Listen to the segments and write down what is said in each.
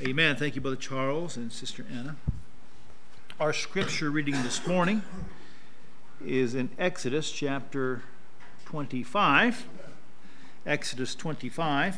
Amen. Thank you, Brother Charles and Sister Anna. Our scripture reading this morning is in Exodus chapter 25. Exodus 25.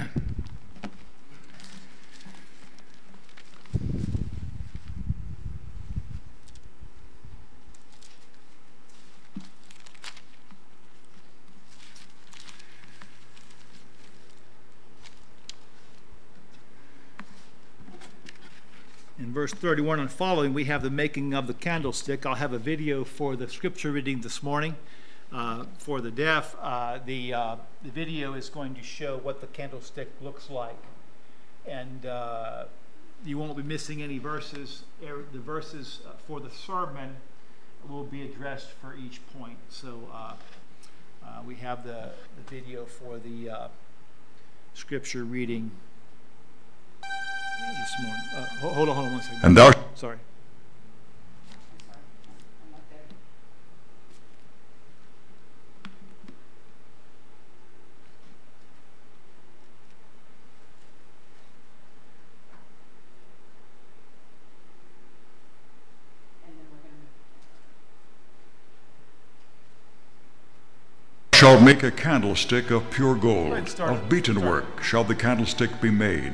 In verse 31 and following, we have the making of the candlestick. I'll have a video for the scripture reading this morning for the deaf. The video is going to show what the candlestick looks like. And you won't be missing any verses. The verses for the sermon will be addressed for each point. So we have the video for the scripture reading this morning. Hold on 1 second. And thou... Sorry. Shalt make a candlestick of pure gold, of beaten work shall the candlestick be made.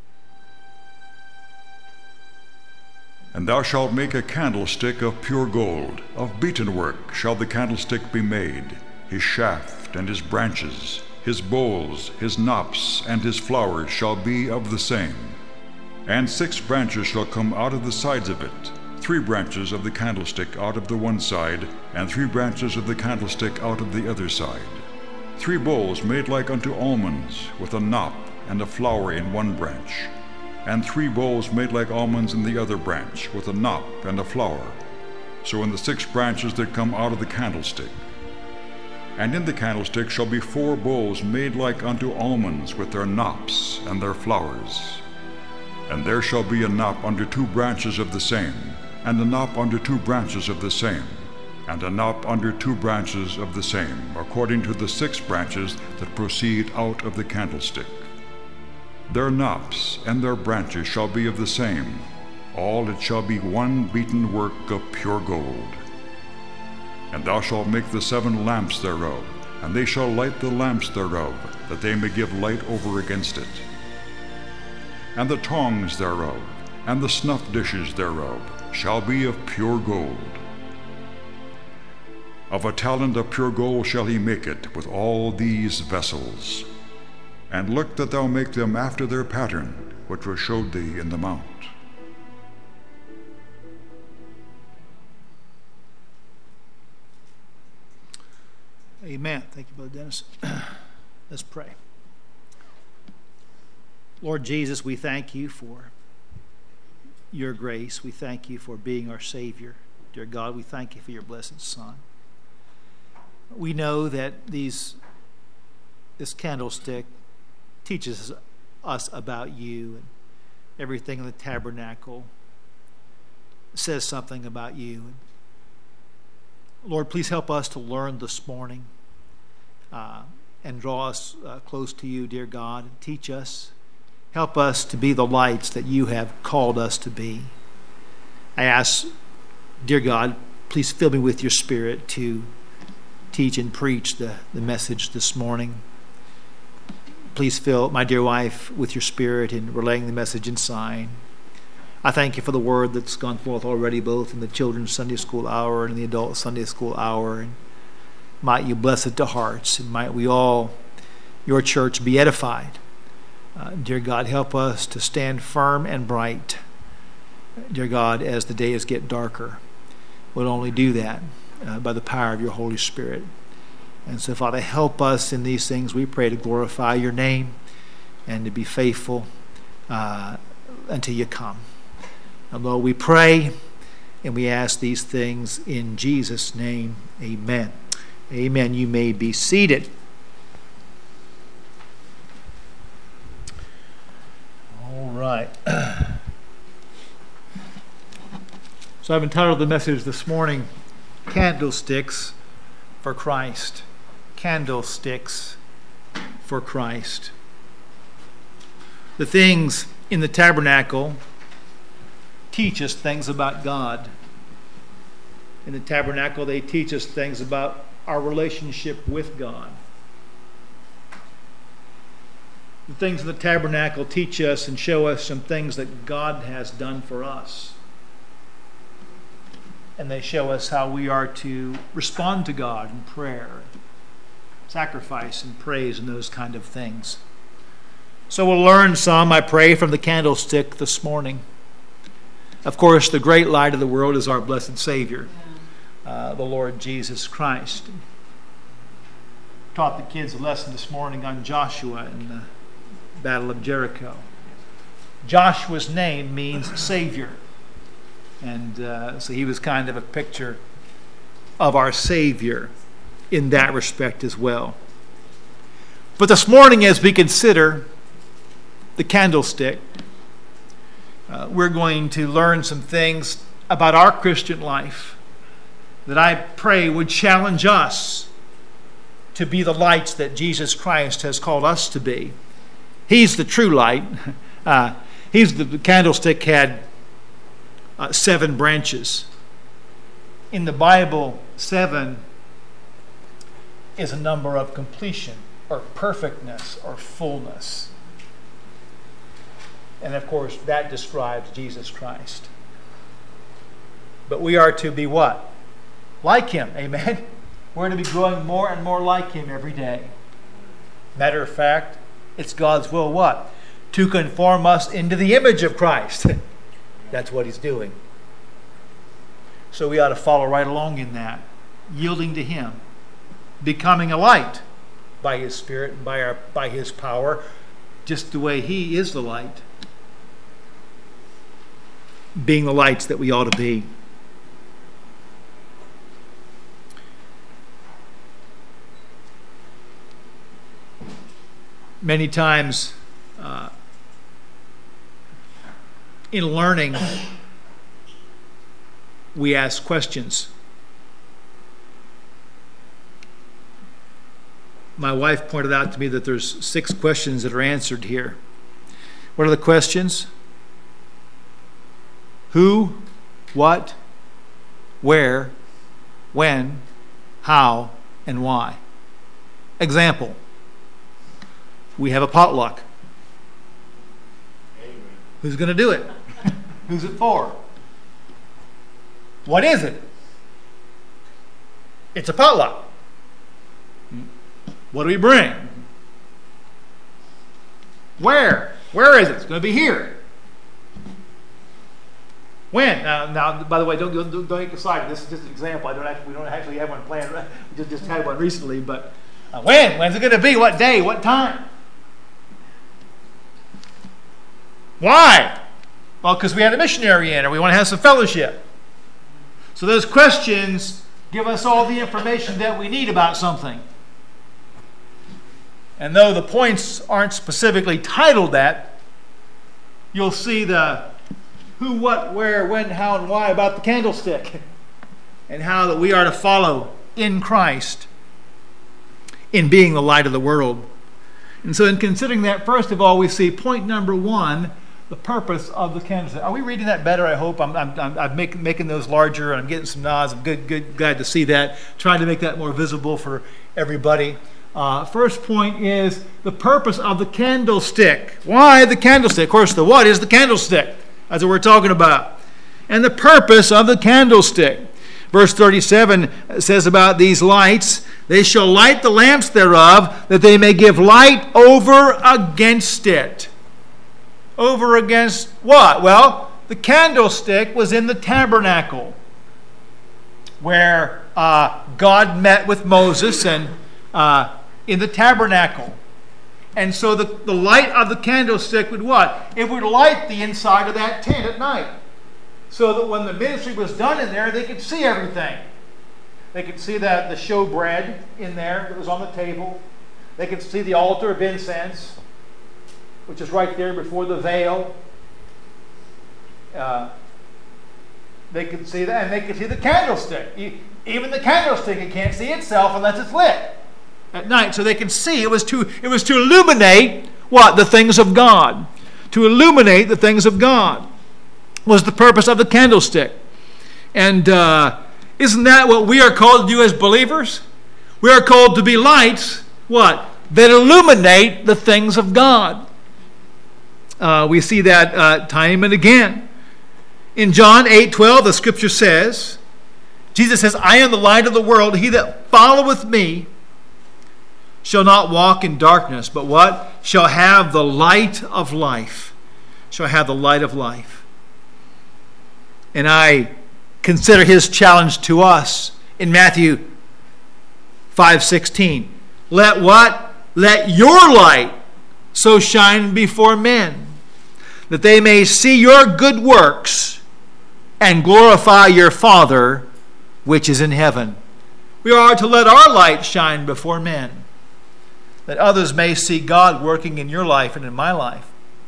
And thou shalt make a candlestick of pure gold, of beaten work shall the candlestick be made, his shaft and his branches, his bowls, his knops, and his flowers shall be of the same. And 6 branches shall come out of the sides of it, 3 branches of the candlestick out of the one side, and 3 branches of the candlestick out of the other side. 3 bowls made like unto almonds, with a knop and a flower in one branch, and 3 bowls made like almonds in the other branch, with a knop and a flower. So in the 6 branches that come out of the candlestick. And in the candlestick shall be 4 bowls made like unto almonds, with their knops and their flowers. And there shall be a knop under 2 branches of the same, and a knop under 2 branches of the same, and a knop under 2 branches of the same, according to the 6 branches that proceed out of the candlestick. Their knops and their branches shall be of the same. All it shall be one beaten work of pure gold. And thou shalt make the 7 lamps thereof, and they shall light the lamps thereof, that they may give light over against it. And the tongs thereof, and the snuff dishes thereof, shall be of pure gold. Of a talent of pure gold shall he make it, with all these vessels. And look that thou make them after their pattern, which was showed thee in the mount. Amen. Thank you, Brother Dennis. Let's pray. Lord Jesus, we thank you for your grace. We thank you for being our Savior. Dear God, we thank you for your blessed Son. We know that this candlestick teaches us about you, and everything in the tabernacle says something about you. Lord, please help us to learn this morning and draw us close to you, dear God, and teach us. Help us to be the lights that you have called us to be. I ask, dear God, please fill me with your Spirit to teach and preach the message this morning. Please fill my dear wife with your Spirit in relaying the message inside. I thank you for the word that's gone forth already, both in the children's Sunday school hour and the adult Sunday school hour. And might you bless it to hearts, and might we all, your church, be edified. Dear God, help us to stand firm and bright, dear God, as the days get darker. We'll only do that by the power of your Holy Spirit. And so, Father, help us in these things, we pray, to glorify your name and to be faithful until you come. And Lord, we pray and we ask these things in Jesus' name. Amen. Amen. You may be seated. All right. So I've entitled the message this morning, Candlesticks for Christ. Candlesticks for Christ. The things in the tabernacle teach us things about God. In the tabernacle, they teach us things about our relationship with God. The things in the tabernacle teach us and show us some things that God has done for us. And they show us how we are to respond to God in prayer, sacrifice and praise and those kind of things. So we'll learn some, I pray, from the candlestick this morning. Of course, the great light of the world is our blessed Savior, the Lord Jesus Christ. Taught the kids a lesson this morning on Joshua in the Battle of Jericho. Joshua's name means Savior. And so he was kind of a picture of our Savior in that respect as well. But this morning, as we consider the candlestick, we're going to learn some things about our Christian life that I pray would challenge us to be the lights that Jesus Christ has called us to be. He's the true light. The candlestick had 7 branches. In the Bible, 7 is a number of completion or perfectness or fullness. And of course, that describes Jesus Christ. But we are to be what? Like Him. Amen? We're to be growing more and more like Him every day. Matter of fact, it's God's will what? To conform us into the image of Christ. That's what He's doing. So we ought to follow right along in that, yielding to Him, becoming a light by His Spirit and by His power, just the way He is the light. Being the lights that we ought to be. Many times in learning, we ask questions. My wife pointed out to me that there's 6 questions that are answered here. What are the questions? Who, what, where, when, how, and why. Example. We have a potluck. Amen. Who's going to do it? Who's it for? What is it? It's a potluck. What do we bring? Where? Where is it? It's going to be here. When? Now, by the way, don't get excited. This is just an example. We don't actually have one planned. We just had one recently. But when? When's it going to be? What day? What time? Why? Well, because we had a missionary in, or we want to have some fellowship. So those questions give us all the information that we need about something. And though the points aren't specifically titled that, you'll see the who, what, where, when, how, and why about the candlestick, and how that we are to follow in Christ in being the light of the world. And so in considering that, first of all, we see point number 1, the purpose of the candlestick. Are we reading that better? I hope. I'm making those larger, and I'm getting some nods. I'm glad to see that. Trying to make that more visible for everybody. First point is the purpose of the candlestick. Why the candlestick? Of course, the what is the candlestick? That's what we're talking about. And the purpose of the candlestick. Verse 37 says about these lights, they shall light the lamps thereof, that they may give light over against it. Over against what? Well, the candlestick was in the tabernacle, where God met with Moses and in the tabernacle. And so the light of the candlestick would what? It would light the inside of that tent at night. So that when the ministry was done in there, they could see everything. They could see the showbread in there that was on the table. They could see the altar of incense, which is right there before the veil. They could see that, and they could see the candlestick. Even the candlestick, it can't see itself unless it's lit at night. So they can see. It was to illuminate what? The things of God. to illuminate the things of God was the purpose of the candlestick. And isn't that what we are called to do as believers? We are called to be lights, what? That illuminate the things of God. We see that time and again. In John 8:12, the scripture says, Jesus says, I am the light of the world. He that followeth me shall not walk in darkness, but what? Shall have the light of life. Shall have the light of life. And I consider his challenge to us in Matthew 5:16. Let what? Let your light so shine before men, that they may see your good works and glorify your Father which is in heaven. We are to let our light shine before men, that others may see God working in your life and in my life.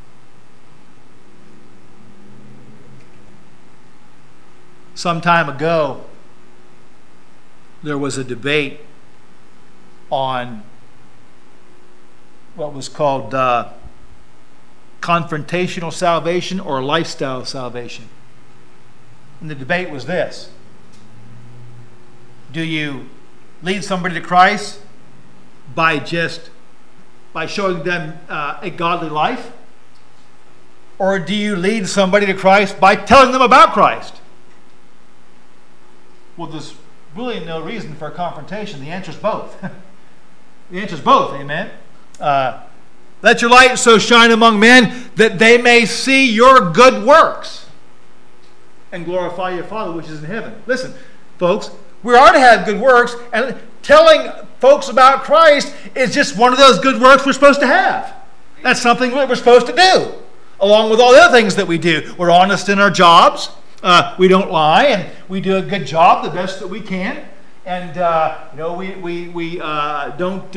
Some time ago, there was a debate on what was called confrontational salvation or lifestyle salvation. And the debate was this: do you lead somebody to Christ by showing them a godly life? Or do you lead somebody to Christ by telling them about Christ? Well, there's really no reason for a confrontation. The answer is both. The answer is both, amen? Let your light so shine among men that they may see your good works and glorify your Father which is in heaven. Listen, folks, we are to have good works, and telling folks about Christ is just one of those good works we're supposed to have. That's something that we're supposed to do, along with all the other things that we do. We're honest in our jobs. We don't lie, and we do a good job, the best that we can. And we don't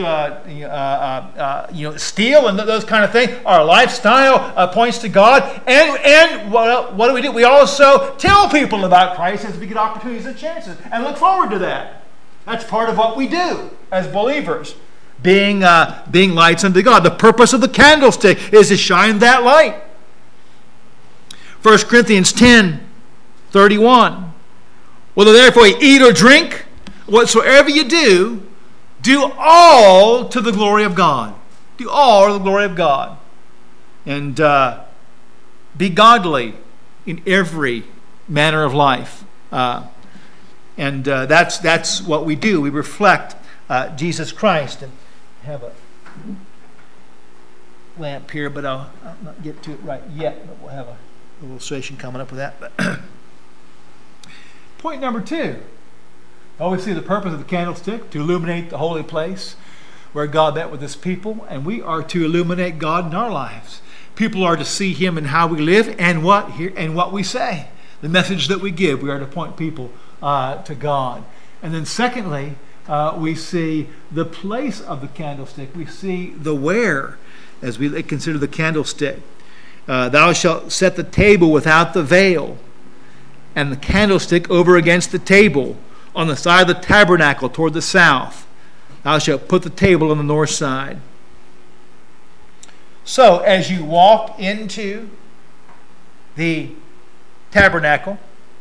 steal and those kind of things. Our lifestyle points to God, and what do? We also tell people about Christ as we get opportunities and chances, and look forward to that. That's part of what we do as believers, being lights unto God. The purpose of the candlestick is to shine that light. 1 Corinthians 10:31. Whether therefore you eat or drink, whatsoever you do, do all to the glory of God. Do all to the glory of God. And be godly in every manner of life. And that's what we do. We reflect Jesus Christ. And I have a lamp here, but I'll not get to it right yet. But we'll have a illustration coming up with that. Point number 2. We see the purpose of the candlestick, to illuminate the holy place where God met with his people, and we are to illuminate God in our lives. People are to see him in how we live and what we say. The message that we give, we are to point people to God. And then secondly, we see the place of the candlestick. We see the where as we consider the candlestick. Thou shalt set the table without the veil, and the candlestick over against the table, on the side of the tabernacle toward the south. Thou shalt put the table on the north side. So, as you walk into the tabernacle,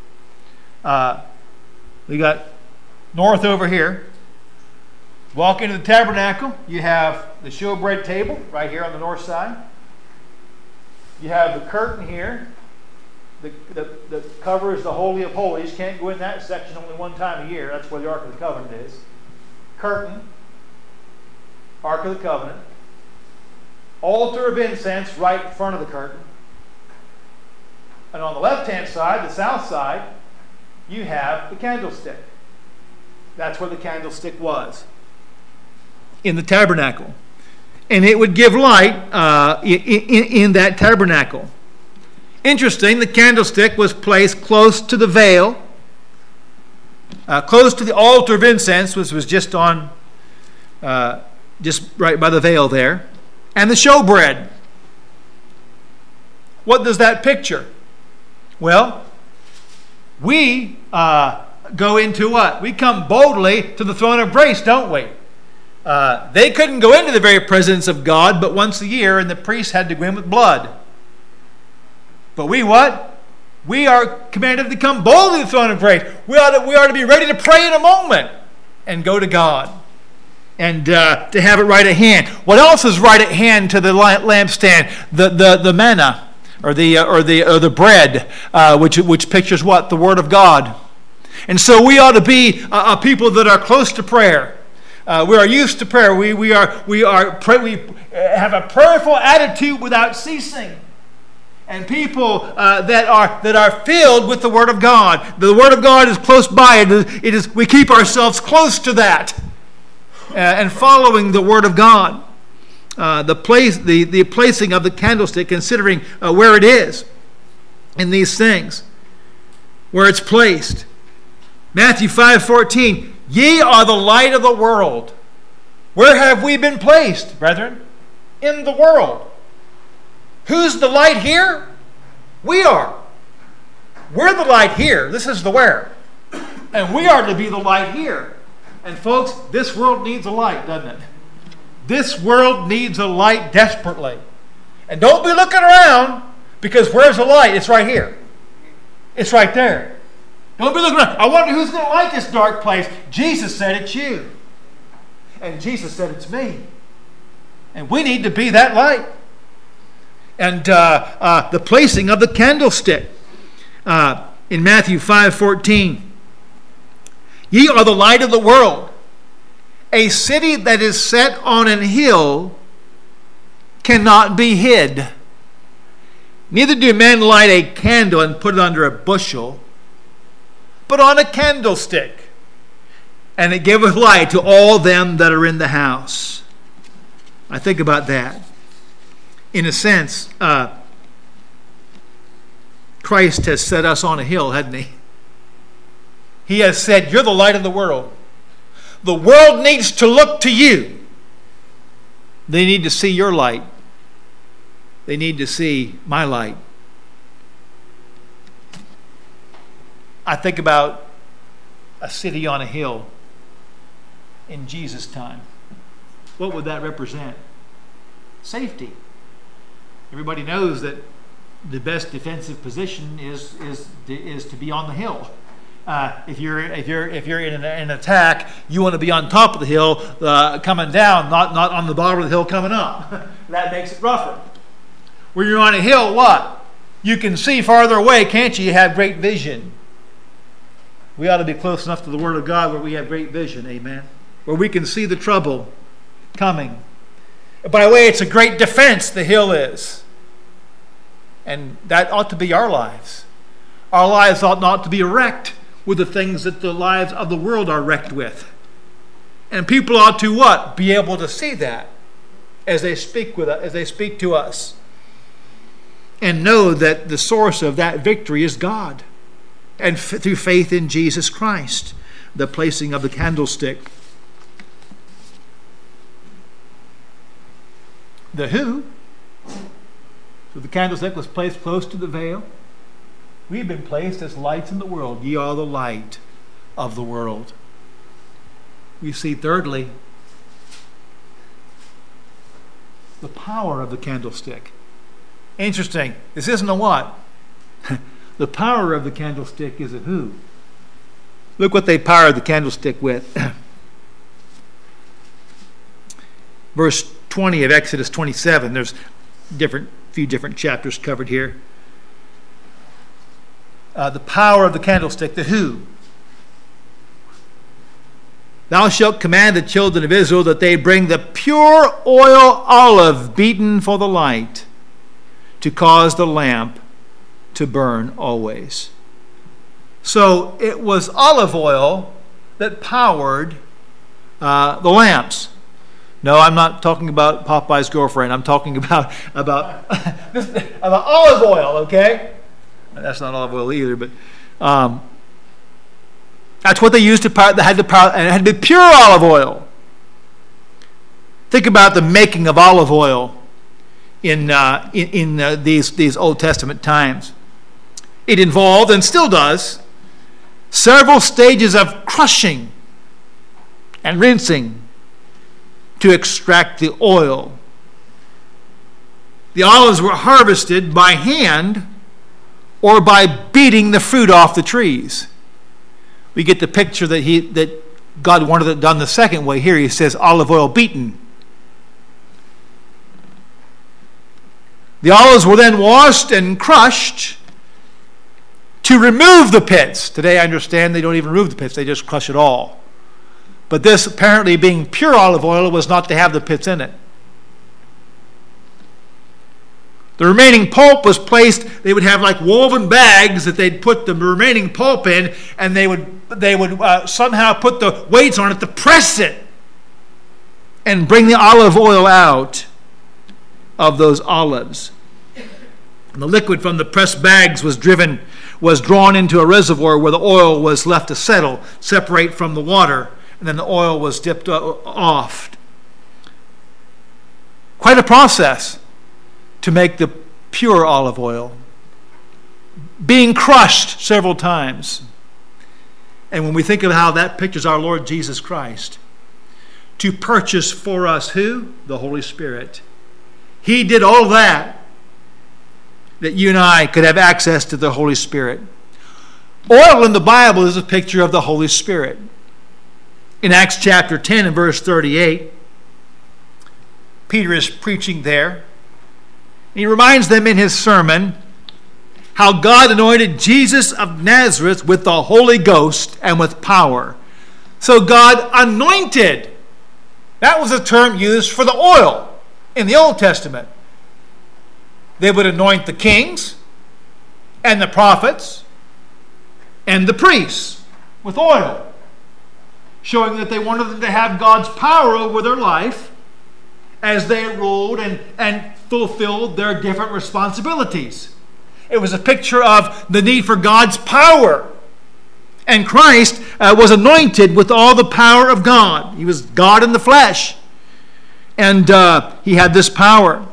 we got north over here. Walk into the tabernacle, you have the showbread table right here on the north side. You have the curtain here. The covers the Holy of Holies. Can't go in that section only one time a year. That's where the Ark of the Covenant is. Curtain, Ark of the Covenant. Altar of incense right in front of the curtain. And on the left-hand side, the south side, you have the candlestick. That's where the candlestick was, in the tabernacle. And it would give light in that tabernacle. Interesting, the candlestick was placed close to the veil, close to the altar of incense, which was just right by the veil there, and the showbread. What does that picture? Well, we go into what? We come boldly to the throne of grace, don't we? They couldn't go into the very presence of God but once a year, and the priest had to go in with blood. But we what? We are commanded to come boldly to the throne of grace. We are to be ready to pray in a moment and go to God. And to have it right at hand. What else is right at hand to the lampstand? The manna, or the bread, which pictures what? The Word of God. And so we ought to be a people that are close to prayer. We are used to prayer. We have a prayerful attitude without ceasing. And people that are filled with the Word of God. The Word of God is close by. We keep ourselves close to that. And following the Word of God, the placing of the candlestick, considering where it is in these things, where it's placed. Matthew 5:14, ye are the light of the world. Where have we been placed, brethren? In the world. Who's the light here? We are. We're the light here. This is the where. And we are to be the light here. And folks, this world needs a light, doesn't it? This world needs a light desperately. And don't be looking around, because where's the light? It's right here. It's right there. Don't be looking around. I wonder who's going to light this dark place. Jesus said it's you. And Jesus said it's me. And we need to be that light. And the placing of the candlestick in Matthew 5:14. Ye are the light of the world. A city that is set on an hill cannot be hid. Neither do men light a candle and put it under a bushel, but on a candlestick, and it giveth light to all them that are in the house. I think about that. In a sense, Christ has set us on a hill, hasn't he? He has said, you're the light of the world. The world needs to look to you. They need to see your light. They need to see my light. I think about a city on a hill in Jesus' time. What would that represent? Safety. Everybody knows that the best defensive position is to be on the hill. If you're in an attack, you want to be on top of the hill coming down, not on the bottom of the hill coming up. That makes it rougher. When you're on a hill, what? You can see farther away, can't you? You have great vision. We ought to be close enough to the Word of God where we have great vision, amen? Where we can see the trouble coming. By the way, it's a great defense, the hill is. And that ought to be our lives. Our lives ought not to be wrecked with the things that the lives of the world are wrecked with. And people ought to what? Be able to see that as they speak with us, as they speak to us. And know that the source of that victory is God. And through faith in Jesus Christ, the placing of the candlestick. The who? So the candlestick was placed close to the veil. We've been placed as lights in the world. Ye are the light of the world. We see thirdly, the power of the candlestick. Interesting. This isn't a what? The power of the candlestick is a who. Look what they powered the candlestick with. Verse 20 of Exodus 27. There's few different chapters covered here. The power of the candlestick, the who. Thou shalt command the children of Israel that they bring the pure oil olive beaten for the light, to cause the lamp to burn always. So it was olive oil that powered the lamps. No, I'm not talking about Popeye's girlfriend. I'm talking about olive oil, okay? That's not olive oil either, but that's what they used to power. They had to power, and it had to be pure olive oil. Think about the making of olive oil in these Old Testament times. It involved, and still does, several stages of crushing and rinsing to extract the oil. The olives were harvested by hand or by beating the fruit off the trees. We get the picture that God wanted it done the second way. Here he says olive oil beaten. The olives were then washed and crushed to remove the pits. Today I understand they don't even remove the pits, they just crush it all. But this, apparently being pure olive oil, was not to have the pits in it. The remaining pulp was placed, they would have like woven bags that they'd put the remaining pulp in, and they would somehow put the weights on it to press it and bring the olive oil out of those olives. And the liquid from the pressed bags was drawn into a reservoir where the oil was left to settle, separate from the water, and then the oil was dipped off. Quite a process to make the pure olive oil, being crushed several times. And when we think of how that pictures our Lord Jesus Christ, to purchase for us who? The Holy Spirit. He did all that you and I could have access to the Holy Spirit. Oil in the Bible is a picture of the Holy Spirit. In Acts chapter 10 and verse 38, Peter is preaching there. He reminds them in his sermon how God anointed Jesus of Nazareth with the Holy Ghost and with power. So God anointed. That was a term used for the oil in the Old Testament. They would anoint the kings and the prophets and the priests with oil, showing that they wanted them to have God's power over their life as they ruled and fulfilled their different responsibilities. It was a picture of the need for God's power. And Christ was anointed with all the power of God. He was God in the flesh. And he had this power.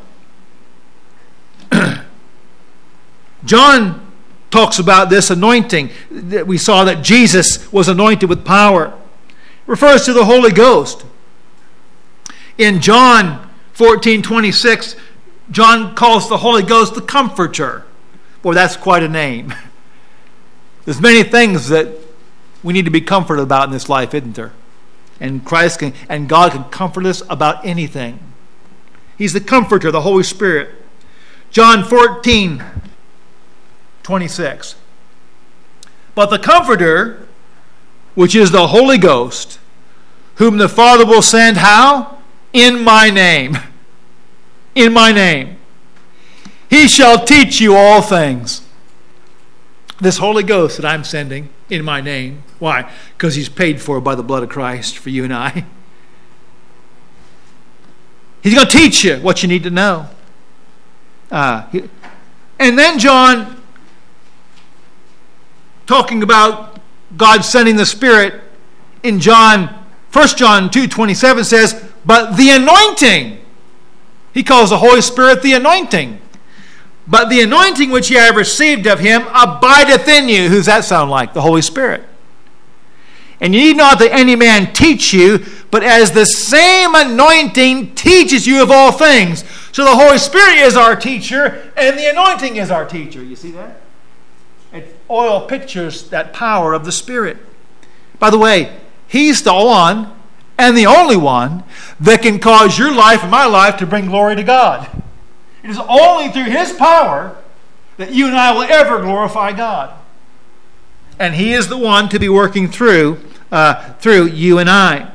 John talks about this anointing. We saw that Jesus was anointed with power. It refers to the Holy Ghost. In John 14:26, John calls the Holy Ghost the Comforter. Boy, that's quite a name. There's many things that we need to be comforted about in this life, isn't there? And and God can comfort us about anything. He's the Comforter, the Holy Spirit. John 14:26. But the Comforter, which is the Holy Ghost, whom the Father will send, how? In my name. In my name. He shall teach you all things. This Holy Ghost that I'm sending in my name. Why? Because he's paid for by the blood of Christ for you and I. He's going to teach you what you need to know. And then John, talking about God sending the Spirit, in 1 John 2:27 says, but the anointing. He calls the Holy Spirit the anointing. But the anointing which ye have received of him abideth in you. Who's that sound like? The Holy Spirit. And ye need not that any man teach you, but as the same anointing teaches you of all things. So the Holy Spirit is our teacher, and the anointing is our teacher. You see that? Oil pictures that power of the Spirit. By the way, he's the one and the only one that can cause your life and my life to bring glory to God. It is only through his power that you and I will ever glorify God. And he is the one to be working through you and I.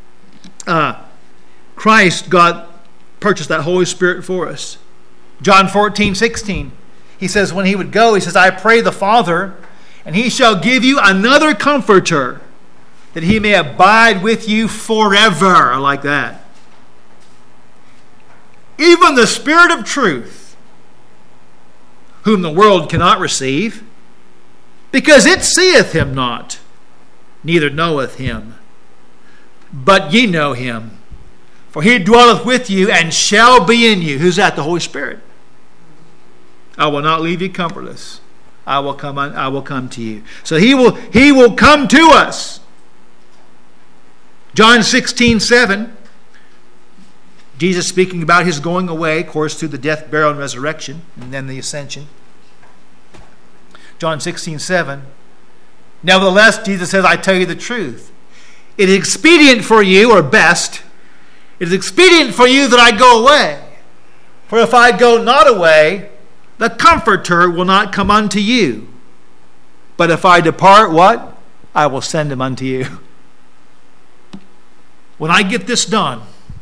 Christ, God purchased that Holy Spirit for us. John 14:16. He says when he would go, he says, I pray the Father, and he shall give you another comforter, that he may abide with you forever. I like that. Even the Spirit of truth, whom the world cannot receive, because it seeth him not, neither knoweth him. But ye know him, for he dwelleth with you and shall be in you. Who's that? The Holy Spirit. I will not leave you comfortless. I will come to you. So he will come to us. John 16:7. Jesus speaking about his going away, of course, through the death, burial, and resurrection, and then the ascension. John 16:7. Nevertheless, Jesus says, I tell you the truth. It is expedient for you, or best, it is expedient for you that I go away. For if I go not away, the Comforter will not come unto you. But if I depart, what? I will send him unto you. When I get this done,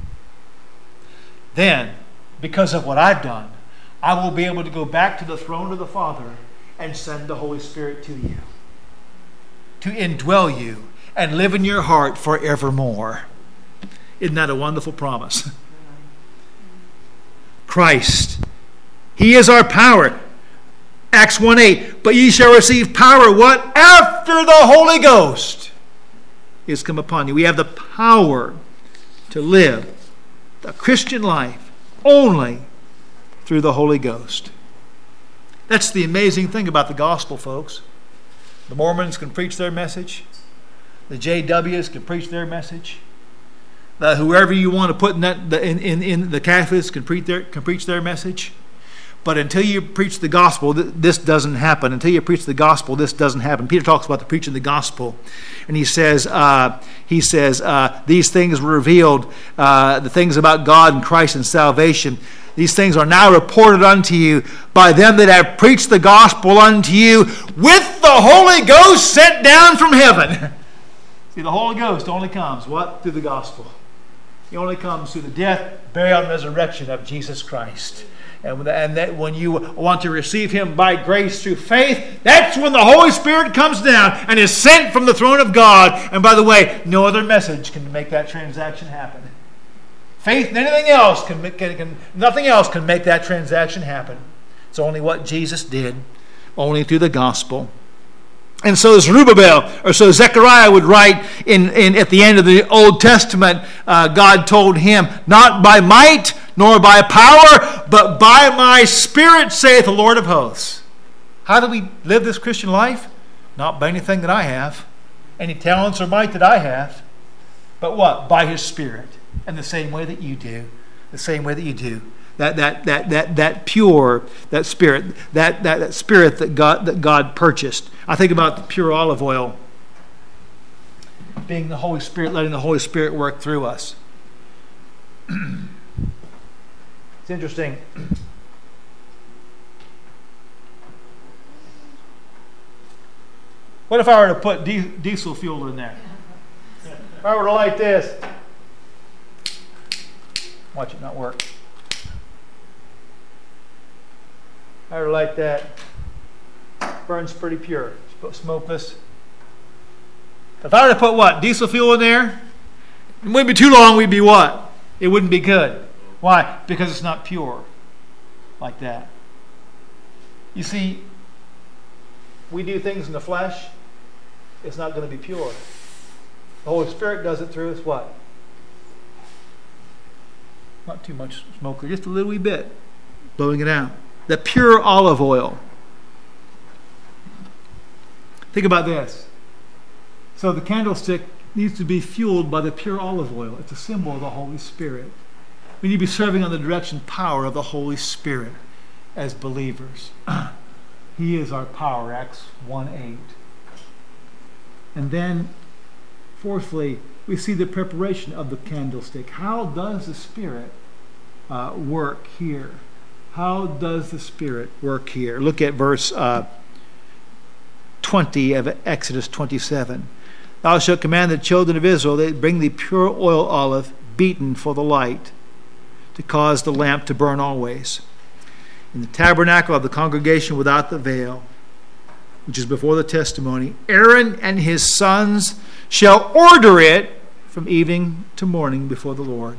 then, because of what I've done, I will be able to go back to the throne of the Father and send the Holy Spirit to you, to indwell you and live in your heart forevermore. Isn't that a wonderful promise? Christ, He is our power. Acts 1:8, but ye shall receive power, what? After the Holy Ghost is come upon you. We have the power to live the Christian life only through the Holy Ghost. That's the amazing thing about the gospel, folks. The Mormons can preach their message. The JWs can preach their message. Whoever you want to put in the Catholics can preach their message. But until you preach the gospel, this doesn't happen. Until you preach the gospel, this doesn't happen. Peter talks about the preaching the gospel, and he says, these things were revealed, the things about God and Christ and salvation. These things are now reported unto you by them that have preached the gospel unto you with the Holy Ghost sent down from heaven. See, the Holy Ghost only comes, what? Through the gospel. He only comes through the death, burial, and resurrection of Jesus Christ. And that when you want to receive Him by grace through faith, that's when the Holy Spirit comes down and is sent from the throne of God. And by the way, no other message can make that transaction happen. Faith and anything else nothing else can make that transaction happen. It's only what Jesus did, only through the gospel. And so Zechariah would write at the end of the Old Testament, God told him, not by might nor by power, but by my Spirit, saith the Lord of hosts. How do we live this Christian life? Not by anything that I have, any talents or might that I have, but what? By His Spirit. And the same way that you do. The same way that you do. That pure, that spirit that God purchased. I think about the pure olive oil being the Holy Spirit, letting the Holy Spirit work through us. It's interesting. What if I were to put diesel fuel in there? If I were to light this, watch it not work. I were like that. Burns pretty pure. Smokeless. If I were to put what? Diesel fuel in there? It wouldn't be too long, we'd be what? It wouldn't be good. Why? Because it's not pure. Like that. You see, we do things in the flesh, it's not going to be pure. The Holy Spirit does it through us what? Not too much smoke, just a little wee bit. Blowing it out. The pure olive oil. Think about this. So the candlestick needs to be fueled by the pure olive oil. It's a symbol of the Holy Spirit. We need to be serving on the direction power of the Holy Spirit as believers. He is our power, Acts 1:8. And then, fourthly, we see the preparation of the candlestick. How does the Spirit work here? How does the Spirit work here? Look at verse 20 of Exodus 27. Thou shalt command the children of Israel that bring thee pure oil olive beaten for the light, to cause the lamp to burn always. In the tabernacle of the congregation without the veil, which is before the testimony, Aaron and his sons shall order it from evening to morning before the Lord.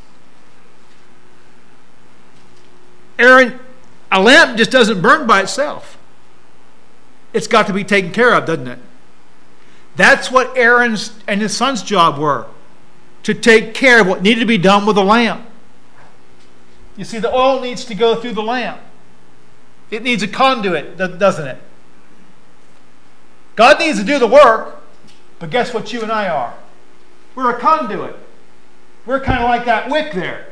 Aaron, a lamp just doesn't burn by itself. It's got to be taken care of, doesn't it? That's what Aaron's and his son's job were, to take care of what needed to be done with the lamp. You see, the oil needs to go through the lamp. It needs a conduit, doesn't it? God needs to do the work, but guess what you and I are? We're a conduit. We're kind of like that wick there.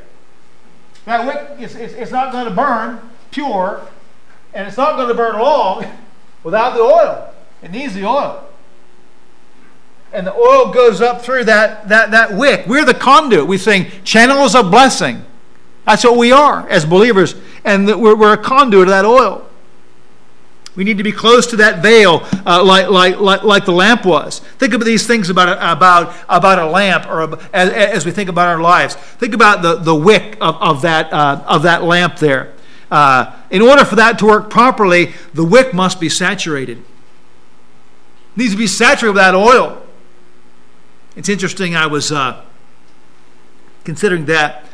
That wick, it's not going to burn pure, and it's not going to burn long without the oil. It needs the oil. And the oil goes up through that wick. We're the conduit. We sing channels of blessing. That's what we are as believers. And we're a conduit of that oil. We need to be close to that veil like the lamp was. Think about these things about a lamp, or as we think about our lives. Think about the wick of that lamp there. In order for that to work properly, the wick must be saturated. It needs to be saturated with that oil. It's interesting, I was considering that.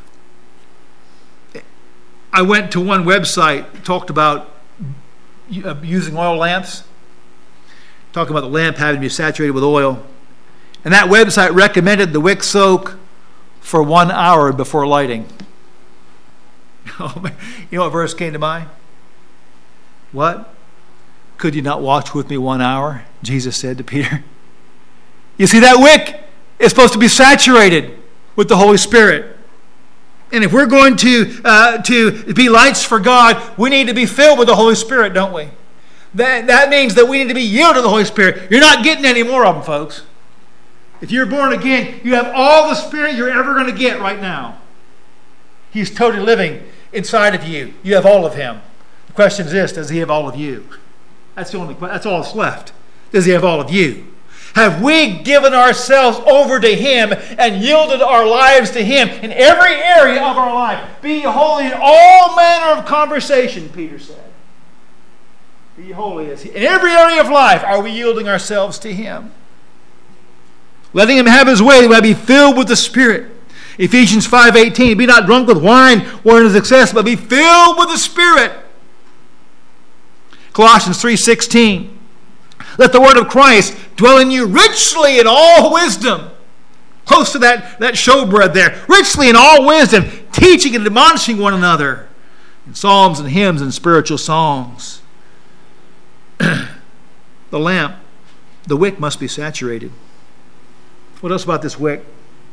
I went to one website, talked about using oil lamps, talking about the lamp having to be saturated with oil. And that website recommended the wick soak for 1 hour before lighting. You know what verse came to mind? What? Could you not watch with me 1 hour? Jesus said to Peter. You see, that wick is supposed to be saturated with the Holy Spirit. And if we're going to be lights for God, we need to be filled with the Holy Spirit, don't we? That means that we need to be yielded to the Holy Spirit. You're not getting any more of them, folks. If you're born again, you have all the Spirit you're ever going to get right now. He's totally living inside of you. You have all of Him. The question is this: does He have all of you? That's all that's left. Does He have all of you? Have we given ourselves over to Him and yielded our lives to Him in every area of our life? Be holy in all manner of conversation, Peter said. Be holy as He. In every area of life, are we yielding ourselves to Him? Letting Him have His way, we might be filled with the Spirit. Ephesians 5:18, be not drunk with wine wherein is excess, but be filled with the Spirit. Colossians 3:16, let the word of Christ dwell in you richly in all wisdom. Close to that showbread there. Richly in all wisdom, teaching and admonishing one another in psalms and hymns and spiritual songs. The lamp, the wick must be saturated. What else about this wick?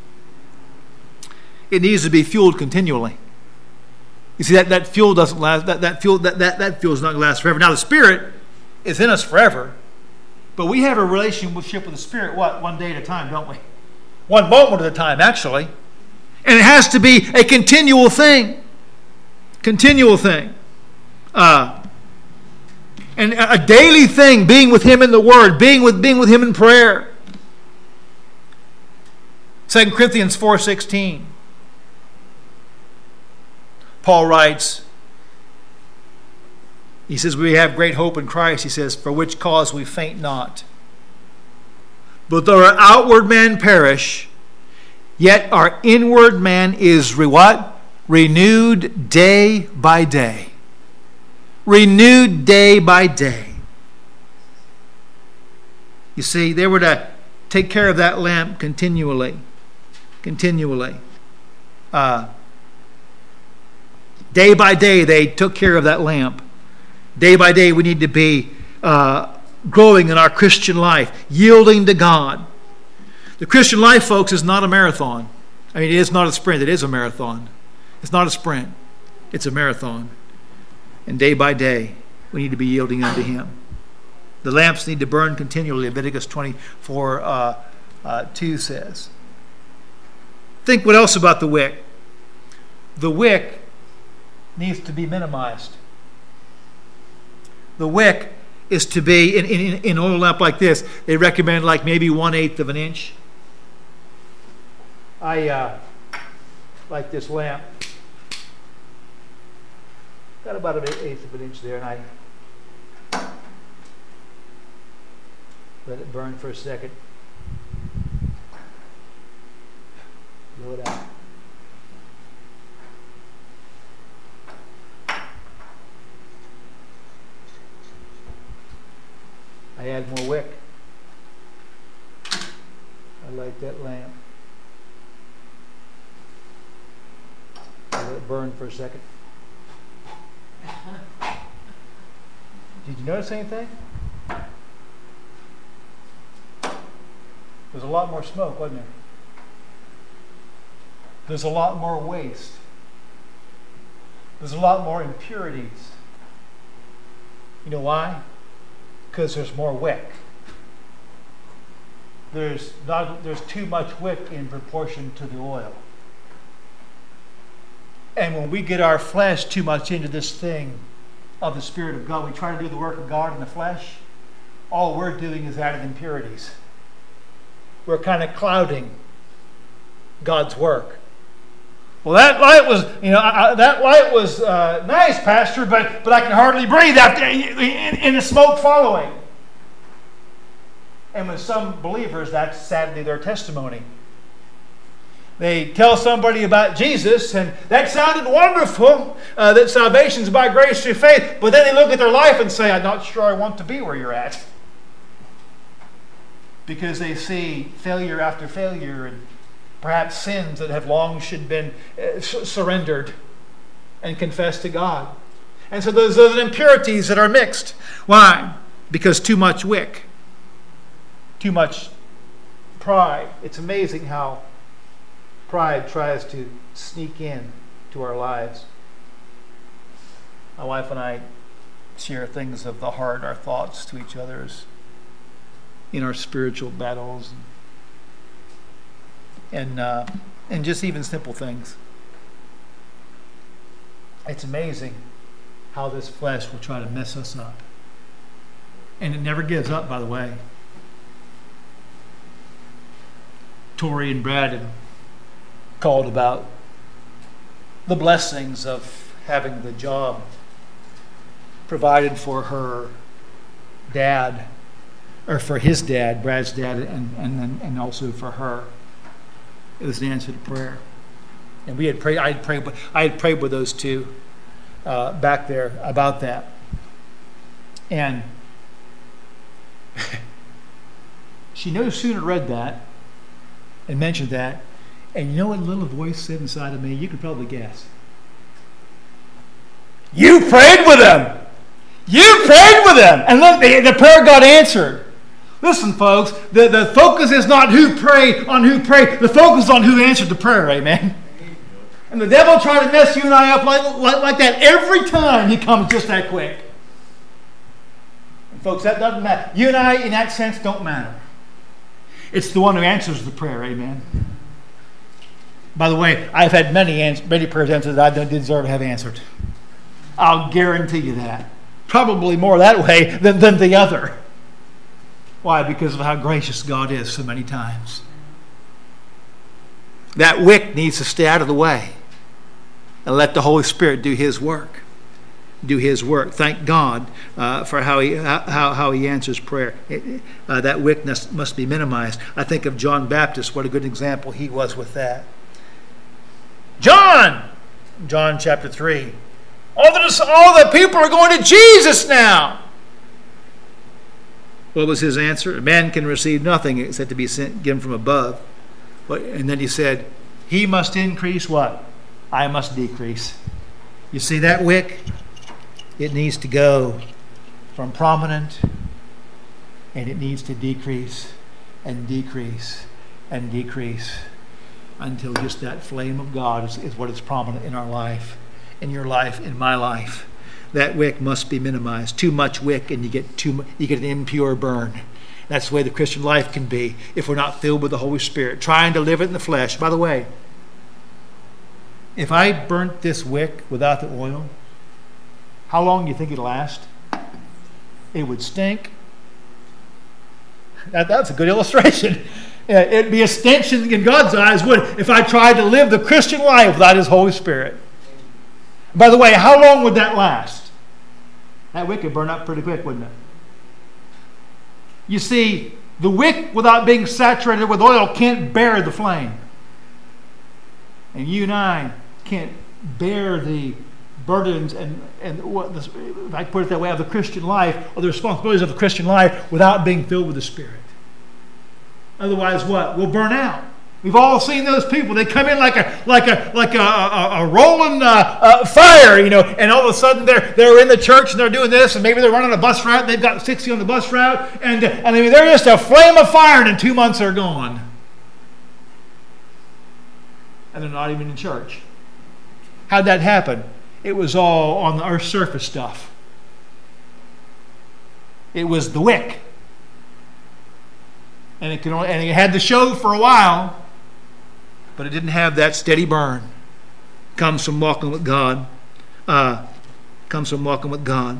It needs to be fueled continually. You see, that fuel doesn't last. That fuel is not going to last forever. Now the Spirit is in us forever, but we have a relationship with the Spirit. One day at a time, don't we? One moment at a time, actually. And it has to be a continual thing. Continual thing. And a daily thing. Being with Him in the Word. Being with Him in prayer. 2 Corinthians 4:16. Paul writes, he says, we have great hope in Christ. He says, for which cause we faint not. But though our outward man perish, yet our inward man is what? Renewed day by day. Renewed day by day. You see, they were to take care of that lamp continually. Continually. Day by day, they took care of that lamp. Day by day, we need to be growing in our Christian life, yielding to God. The Christian life, folks, is not a marathon. I mean, it is not a sprint. It is a marathon. It's not a sprint. It's a marathon. And day by day, we need to be yielding unto Him. The lamps need to burn continually, Leviticus 24:2 says. Think what else about the wick. The wick needs to be minimized. The wick is to be, in an oil lamp like this, they recommend like maybe 1/8 of an inch. I like this lamp. Got about 1/8 of an inch there, and I let it burn for a second. Blow it out. I add more wick. I light that lamp. I let it burn for a second. Did you notice anything? There's a lot more smoke, wasn't there? There's a lot more waste. There's a lot more impurities. You know why? Because there's more wick. There's too much wick in proportion to the oil. And when we get our flesh too much into this thing of the Spirit of God, we try to do the work of God in the flesh, all we're doing is adding impurities. We're kind of clouding God's work. Well, that light was nice, Pastor, but I can hardly breathe after in the smoke following. And with some believers, that's sadly their testimony. They tell somebody about Jesus, and that sounded wonderful, that salvation's by grace through faith, but then they look at their life and say, I'm not sure I want to be where you're at. Because they see failure after failure, and perhaps sins that have long should been surrendered and confessed to God. And so those are impurities that are mixed. Why? Because too much wick. Too much pride. It's amazing how pride tries to sneak in to our lives. My wife and I share things of the heart, our thoughts to each other in our spiritual battles, and just even simple things. It's amazing how this flesh will try to mess us up. And it never gives up, by the way. Tori and Brad had called about the blessings of having the job provided for her dad, or for his dad, Brad's dad, and also for her. It was an answer to prayer. And we had prayed. I had prayed with those two back there about that. And she no sooner read that and mentioned that, and you know what little voice said inside of me? You could probably guess. You prayed with them! You prayed with them! And look, the prayer got answered. Listen, folks, the focus is not who prayed. The focus is on who answered the prayer, amen? And the devil tried to mess you and I up like that every time he comes just that quick. And folks, that doesn't matter. You and I, in that sense, don't matter. It's the one who answers the prayer, amen? By the way, I've had many prayers answered that I don't deserve to have answered. I'll guarantee you that. Probably more that way than the other. Why? Because of how gracious God is so many times. That wick needs to stay out of the way and let the Holy Spirit do His work. Do His work. Thank God for how He answers prayer. That wick must be minimized. I think of John Baptist. What a good example he was with that. John chapter 3. All the people are going to Jesus now. What was his answer? A man can receive nothing except to be given from above. And then he said, he must increase what? I must decrease. You see that wick? It needs to go from prominent, and it needs to decrease and decrease and decrease until just that flame of God is what is prominent in our life, in your life, in my life. That wick must be minimized. Too much wick, and you get an impure burn. That's the way the Christian life can be if we're not filled with the Holy Spirit, trying to live it in the flesh. By the way, if I burnt this wick without the oil, how long do you think it'd last? It would stink. That's a good illustration. It'd be a stench in God's eyes, would it, if I tried to live the Christian life without His Holy Spirit. By the way, how long would that last? That wick would burn up pretty quick, wouldn't it? You see, the wick without being saturated with oil can't bear the flame. And you and I can't bear the burdens and if I put it that way, of the Christian life, or the responsibilities of the Christian life without being filled with the Spirit. Otherwise, what? We'll burn out. We've all seen those people. They come in like a rolling fire, and all of a sudden they're in the church and they're doing this, and maybe they're running a bus route and they've got 60 on the bus route, and they're just a flame of fire, and in 2 months they're gone. And they're not even in church. How'd that happen? It was all on the earth's surface stuff. It was the wick. And it had the show for a while, but it didn't have that steady burn. Comes from walking with God. Comes from walking with God.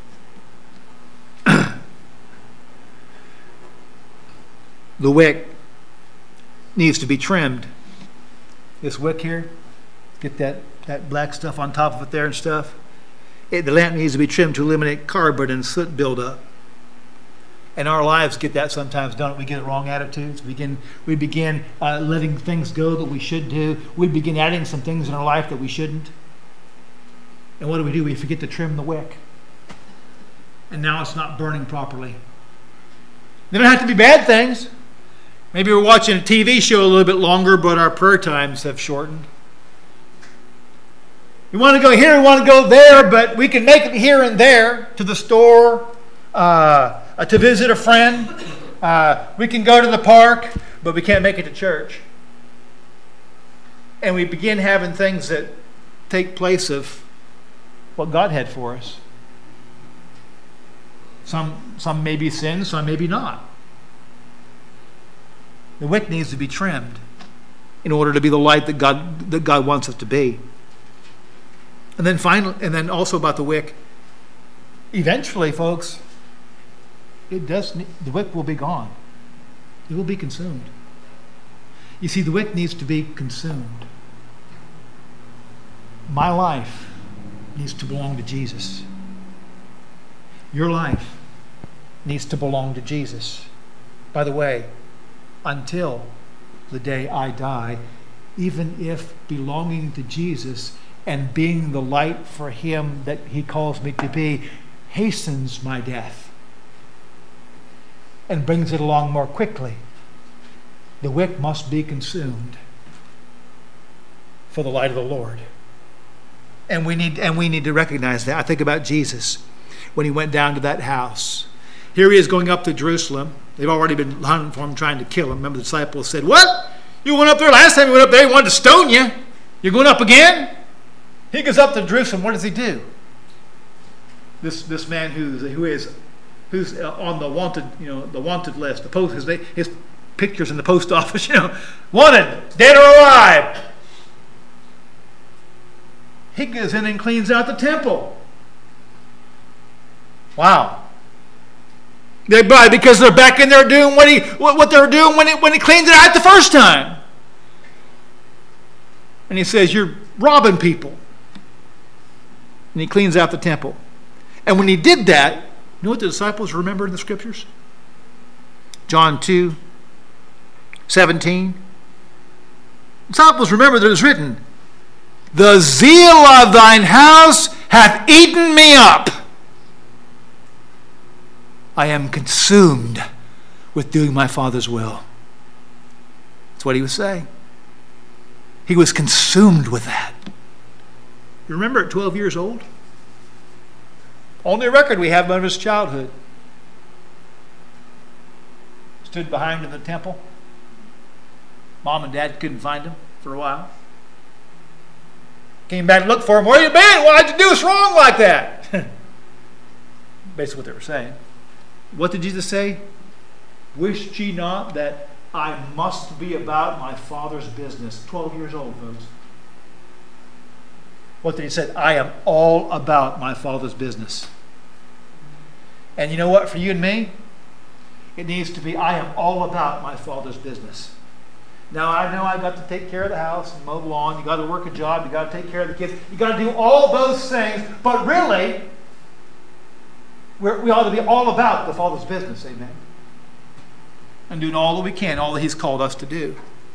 The wick needs to be trimmed. This wick here, get that black stuff on top of it there and stuff. The lamp needs to be trimmed to eliminate carbon and soot buildup. And our lives get that sometimes, don't it? We get wrong attitudes. We begin letting things go that we should do. We begin adding some things in our life that we shouldn't. And what do? We forget to trim the wick. And now it's not burning properly. They don't have to be bad things. Maybe we're watching a TV show a little bit longer, but our prayer times have shortened. We want to go here, we want to go there, but we can make it here and there, to the store, to visit a friend. We can go to the park, but we can't make it to church. And we begin having things that take place of what God had for us. Some may be sin, some may be not. The wick needs to be trimmed in order to be the light that God wants us to be. And then also about the wick, eventually, folks, the wick will be gone. It will be consumed. You see, the wick needs to be consumed. My life needs to belong to Jesus. Your life needs to belong to Jesus. By the way, until the day I die, even if belonging to Jesus and being the light for Him that He calls me to be hastens my death and brings it along more quickly, the wick must be consumed for the light of the Lord. And we need to recognize that. I think about Jesus when He went down to that house. Here He is going up to Jerusalem. They've already been hunting for Him, trying to kill Him. Remember the disciples said, "What? You went up there last time you went up there, He wanted to stone you. You're going up again?" He goes up to Jerusalem. What does He do? This man who's on the wanted list, his pictures in the post office, wanted, dead or alive. He goes in and cleans out the temple. Wow. Because they're back in there doing what they were doing when he cleaned it out the first time. And he says, "You're robbing people." And he cleans out the temple. And when he did that, you know what the disciples remember in the scriptures? John 2:17. Disciples remember that it was written, "The zeal of thine house hath eaten me up. I am consumed with doing my Father's will." That's what he was saying. He was consumed with that. You remember at 12 years old? Only record we have of his childhood. Stood behind in the temple. Mom and Dad couldn't find him for a while. Came back and looked for him. "Where you been? Why'd you do us wrong like that?" Basically what they were saying. What did Jesus say? "Wished ye not that I must be about my Father's business." 12 years old, folks. What did he say? "I am all about my Father's business." And you know what? For you and me, it needs to be, I am all about my Father's business. Now, I know I've got to take care of the house and mow the lawn. You got to work a job. You got to take care of the kids. You got to do all those things. But really, we ought to be all about the Father's business. Amen. And doing all that we can, all that He's called us to do.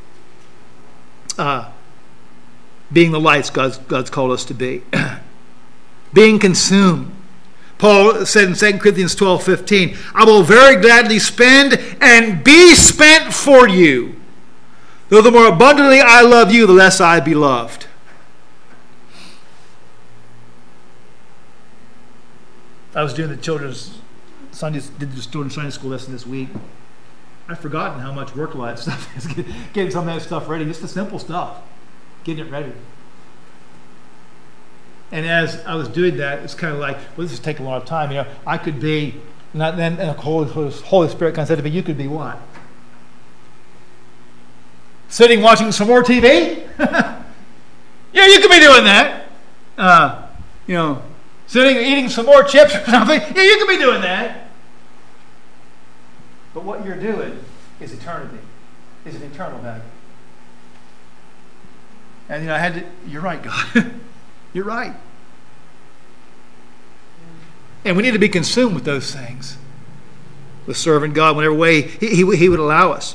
Being the lights God's called us to be. Being consumed. Paul said in 2 Corinthians 12:15, "I will very gladly spend and be spent for you. Though the more abundantly I love you, the less I be loved." I was doing the children's Sunday school lesson this week. I've forgotten how much work all that stuff is. Getting some of that stuff ready, just the simple stuff. Getting it ready. And as I was doing that, it's kind of like, well, this is taking a lot of time. I could be And then the Holy Spirit kind of said to me, you could be what? Sitting watching some more TV? Yeah, you could be doing that. Sitting eating some more chips or something. Yeah, you could be doing that. But what you're doing is eternity. Is an eternal value. And you're right, God. You're right. And we need to be consumed with those things. With serving God whatever way He would allow us.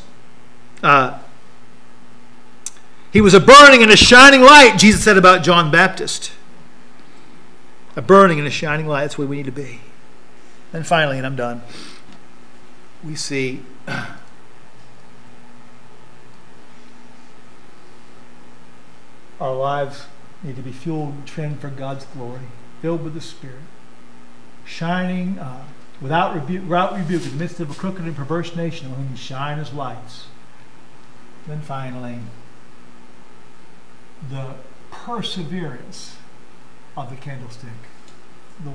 He was a burning and a shining light, Jesus said about John Baptist. A burning and a shining light, that's where we need to be. And finally, and I'm done, we see our lives need to be fueled and trimmed for God's glory, filled with the Spirit, shining without rebuke in the midst of a crooked and perverse nation, when we shine as lights. Then finally, the perseverance of the candlestick, the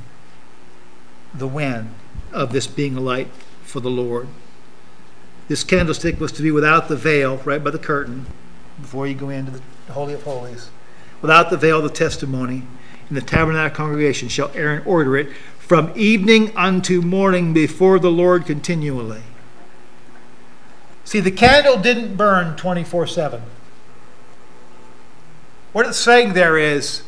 wind of this being a light for the Lord. This candlestick was to be without the veil, right by the curtain, before you go into the Holy of Holies. Without the veil of the testimony, in the tabernacle congregation shall Aaron order it from evening unto morning before the Lord continually. See, the candle didn't burn 24/7. What it's saying there is,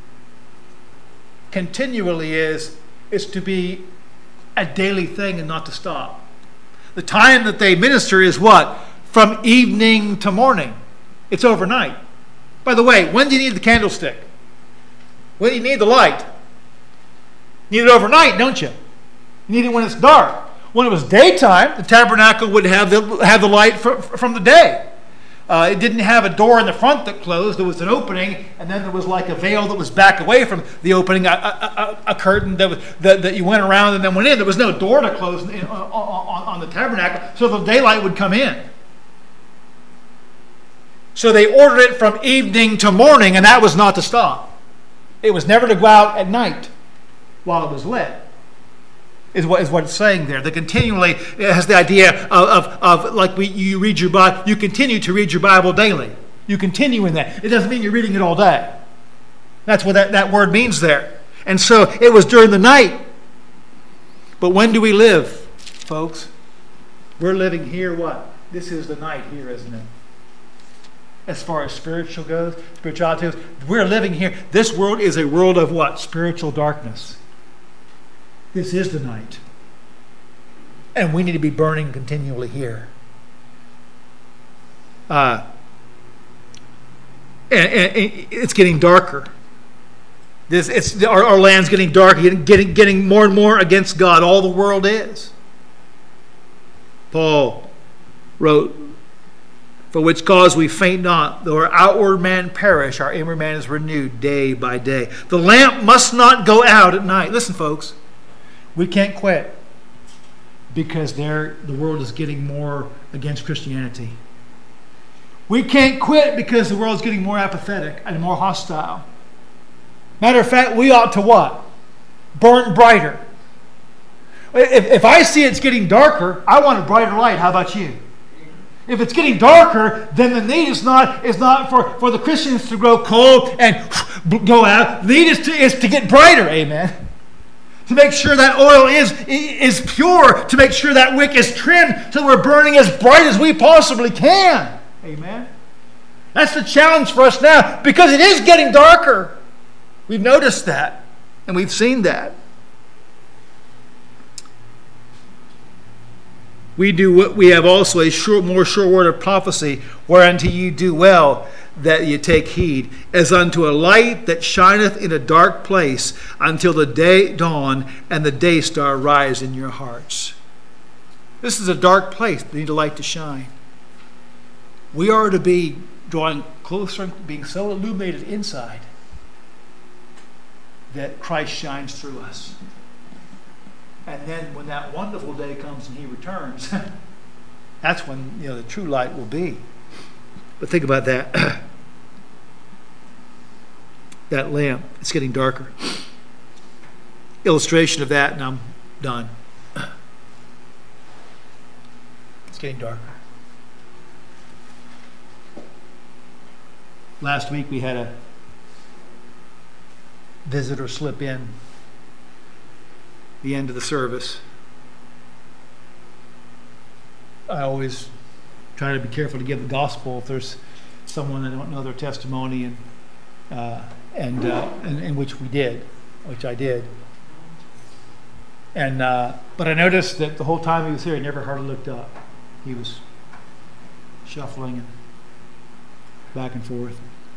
continually is to be a daily thing and not to stop. The time that they minister is what? From evening to morning. It's overnight. By the way, when do you need the candlestick? When do you need the light? You need it overnight, don't you? You need it when it's dark. When it was daytime, the tabernacle would have the light from the day. It didn't have a door in the front that closed. There was an opening, and then there was like a veil that was back away from the opening, a curtain that you went around and then went in. There was no door to close on the tabernacle, so the daylight would come in. So they ordered it from evening to morning, and that was not to stop. It was never to go out at night while it was lit. Is what it's saying there. The continually has the idea of like you read your Bible, you continue to read your Bible daily. You continue in that. It doesn't mean you're reading it all day. That's what that word means there. And so it was during the night. But when do we live, folks? We're living here what? This is the night here, isn't it? As far as spirituality goes, we're living here. This world is a world of what? Spiritual darkness. This is the night. And we need to be burning continually here. And it's getting darker. Our land's getting darker, getting more and more against God. All the world is. Paul wrote, "For which cause we faint not, though our outward man perish, our inward man is renewed day by day." The lamp must not go out at night. Listen, folks. We can't quit because the world is getting more against Christianity. We can't quit because the world is getting more apathetic and more hostile. Matter of fact, we ought to what? Burn brighter. If I see it's getting darker, I want a brighter light. How about you? If it's getting darker, then the need is not for the Christians to grow cold and go out. The need is to get brighter. Amen. To make sure that oil is pure, to make sure that wick is trimmed, so we're burning as bright as we possibly can. Amen. That's the challenge for us now, because it is getting darker. We've noticed that, and we've seen that. We have also a more sure word of prophecy, whereunto you do well that you take heed, as unto a light that shineth in a dark place, until the day dawn and the day star rise in your hearts. This is a dark place. We need a light to shine. We are to be drawing closer, being so illuminated inside that Christ shines through us. And then when that wonderful day comes and He returns, that's when the true light will be. But think about that. That lamp, it's getting darker. Illustration of that, and I'm done. getting darker. Last week we had a visitor slip in the end of the service. I always try to be careful to give the gospel if there's someone that don't know their testimony, and which we did, which I did. And but I noticed that the whole time he was here, he never hardly looked up. He was shuffling and back and forth.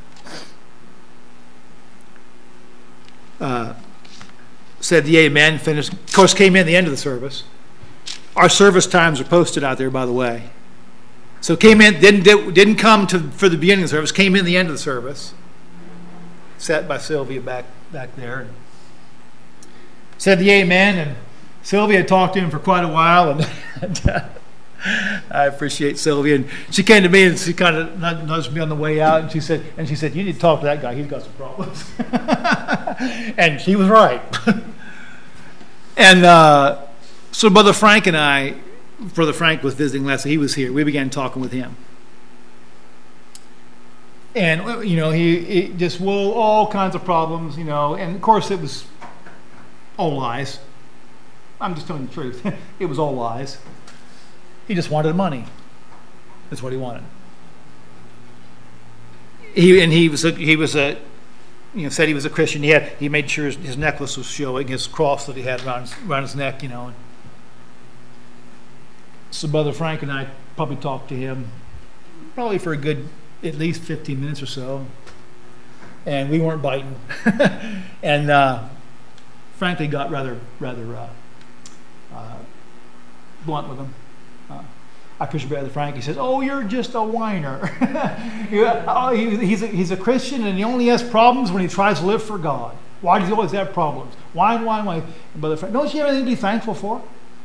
Said the amen, finished. Of course, came in at the end of the service. Our service times are posted out there, by the way. So came in, didn't come for the beginning of the service, came in at the end of the service. Sat by Sylvia back there. And said the amen, and Sylvia had talked to him for quite a while, and I appreciate Sylvia. And she came to me and she kind of nudged me on the way out, and she said, "You need to talk to that guy. He's got some problems." And she was right. And so Brother Frank was visiting last week. He was here. We began talking with him. And, he just, all kinds of problems, and of course it was all lies. I'm just telling the truth. It was all lies. He just wanted money. That's what he wanted. Said he was a Christian. He made sure his necklace was showing, his cross that he had around his neck, So Brother Frank and I probably talked to him probably for a good at least 15 minutes or so, and we weren't biting. And frankly, got rather blunt with him. I appreciate Brother Frank. He says, "Oh, you're just a whiner." He's a Christian, and he only has problems when he tries to live for God. Why does he always have problems? Why? And Brother Frank, don't you have anything to be thankful for?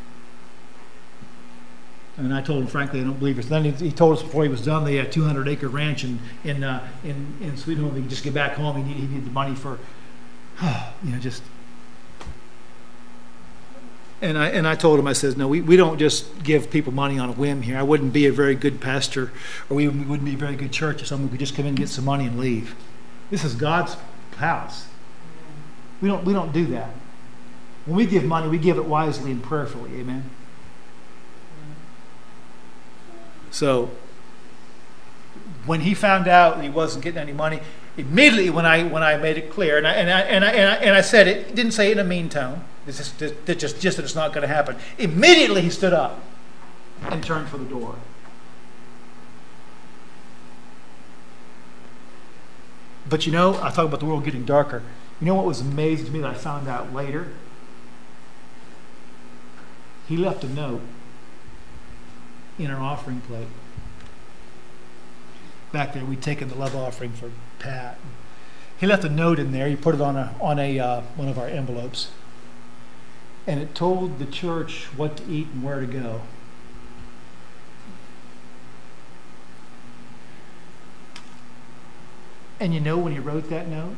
And I told him, frankly, I don't believe it. Then he told us before he was done, they had a 200-acre ranch in Sweet Home. He could just get back home. He needed the money for, just. And I told him, I says, no, we don't just give people money on a whim here. I wouldn't be a very good pastor, or we wouldn't be a very good church if someone could just come in and get some money and leave. This is God's house. We don't do that. When we give money, we give it wisely and prayerfully. Amen. So when he found out that he wasn't getting any money, immediately when I made it clear, and I said it, didn't say it in a mean tone. It's just that it's not going to happen. Immediately he stood up and turned for the door. But I talk about the world getting darker. You know what was amazing to me that I found out later? He left a note in our offering plate. Back there, we'd taken the love offering for Pat. He left a note in there. He put it on one of our envelopes, and it told the church what to eat and where to go. And when he wrote that note,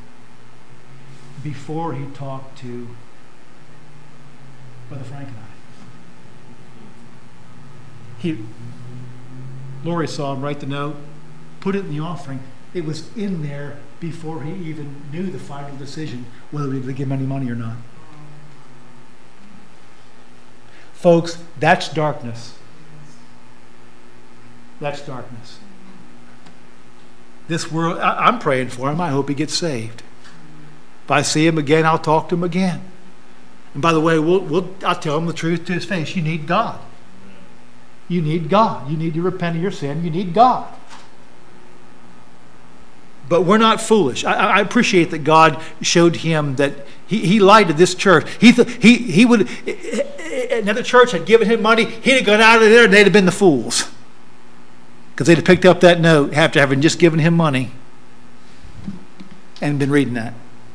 before he talked to Brother Frank and I, Lori saw him write the note, put it in the offering. It was in there before he even knew the final decision whether we would give him any money or not. Folks, that's darkness. That's darkness. This world, I'm praying for him. I hope he gets saved. If I see him again, I'll talk to him again. And by the way, I'll tell him the truth to his face. You need God. You need God. You need to repent of your sin. You need God. But we're not foolish. I appreciate that God showed him that he lied to this church. He would, another church had given him money. He'd have gone out of there and they'd have been the fools. Because they'd have picked up that note after having just given him money and been reading that.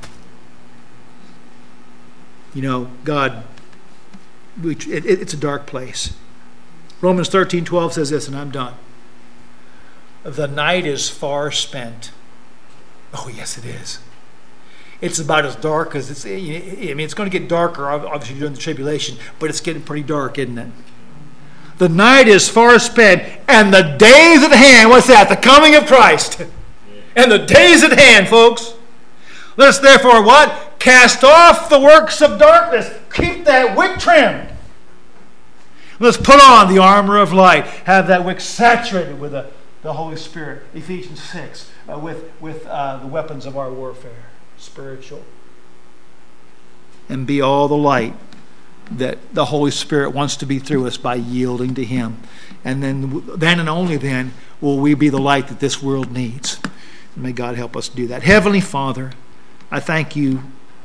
God, it's a dark place. Romans 13:12 says this, and I'm done. The night is far spent. Oh, yes, it is. It's about as dark as it's. It's going to get darker, obviously, during the tribulation, but it's getting pretty dark, isn't it? The night is far spent, and the day is at hand. What's that? The coming of Christ. And the day is at hand, folks. Let us therefore what? Cast off the works of darkness. Keep that wick trimmed. Let's put on the armor of light. Have that wick saturated with the Holy Spirit. Ephesians 6. With the weapons of our warfare. Spiritual. And be all the light that the Holy Spirit wants to be through us by yielding to Him. And then and only then will we be the light that this world needs. And may God help us do that. Heavenly Father, I thank you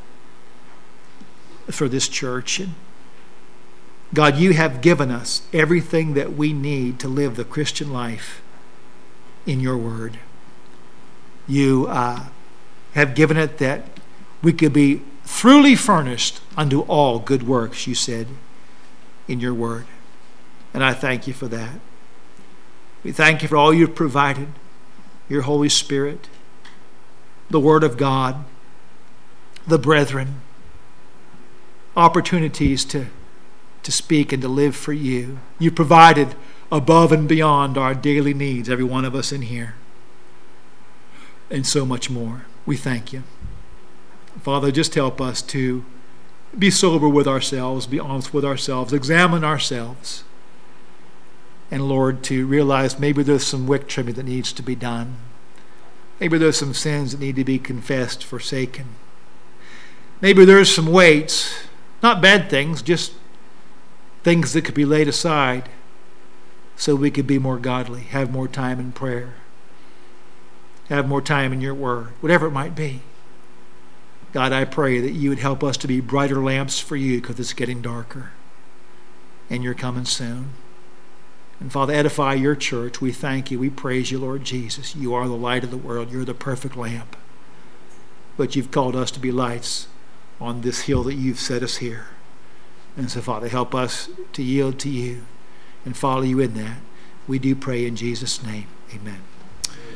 for this church. And God, you have given us everything that we need to live the Christian life in your word. You have given it that we could be thoroughly furnished unto all good works, you said in your word. And I thank you for that. We thank you for all you've provided, your Holy Spirit, the Word of God, the brethren, opportunities to speak and to live for you. You provided above and beyond our daily needs, every one of us in here, and so much more. We thank you. Father, just help us to be sober with ourselves, be honest with ourselves, examine ourselves, and Lord, to realize maybe there's some wick trimming that needs to be done. Maybe there's some sins that need to be confessed, forsaken. Maybe there's some weights, not bad things, just things that could be laid aside so we could be more godly, have more time in prayer, have more time in your word, whatever it might be. God, I pray that you would help us to be brighter lamps for you because it's getting darker and you're coming soon. And Father, edify your church. We thank you. We praise you, Lord Jesus. You are the light of the world. You're the perfect lamp. But you've called us to be lights on this hill that you've set us here. And so, Father, help us to yield to you and follow you in that. We do pray in Jesus' name. Amen.